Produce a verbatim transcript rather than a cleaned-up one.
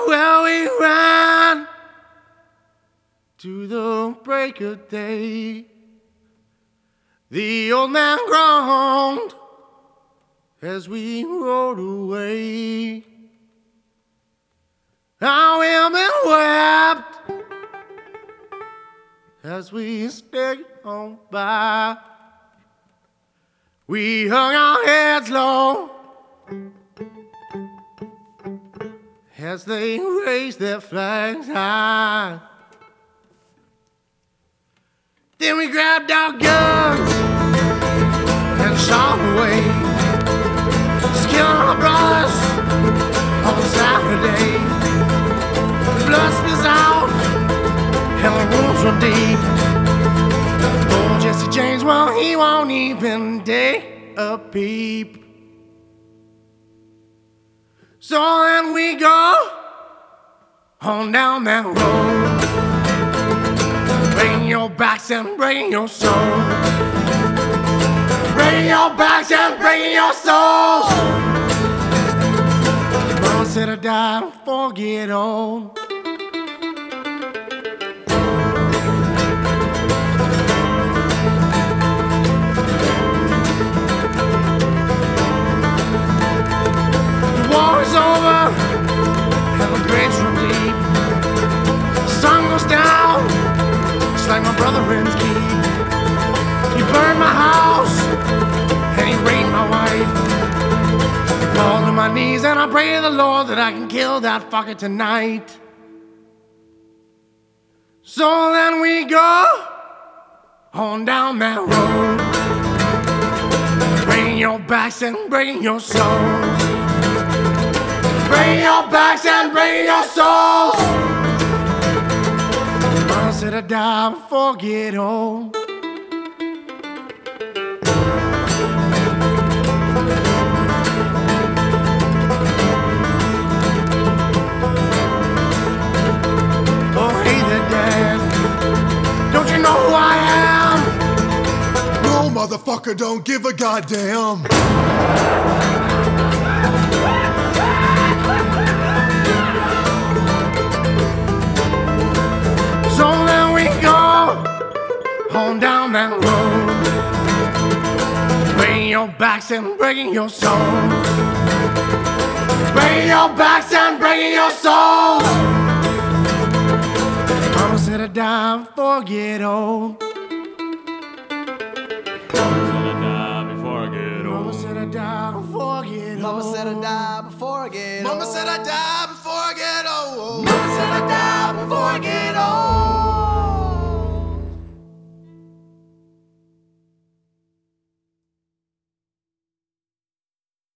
Oh, well, we ran to the break of day. The old man groaned as we rode away. Our women wept as we stayed on by. We hung our heads low as they raised their flags high. Then we grabbed our guns and shot away, killing our brothers on Saturday. The blood spills out and the wounds run deep. Oh, Jesse James, well, he won't even dare a peep. So then we go on down that road, breaking your backs and breaking your souls, breaking your backs and breaking your souls. Mama said I died before I get old. The war is over and the graves run deep. The sun goes down, it's like my brother ends keep. He burned my house and he raped my wife. I fall to my knees and I pray to the Lord that I can kill that fucker tonight. So then we go on down that road, breaking your backs and breaking your souls, breaking your backs and breaking your souls. Mama said I die before I get old. Oh, hey there, Dad. Don't you know who I am? No, motherfucker, don't give a goddamn. So then we go on down that road, breaking your backs and breaking your souls, breaking your backs and breaking your souls. Mama said I die before I get old. Mama said I die before I get old. Mama said I die before I get old. Mama said I die before I get old.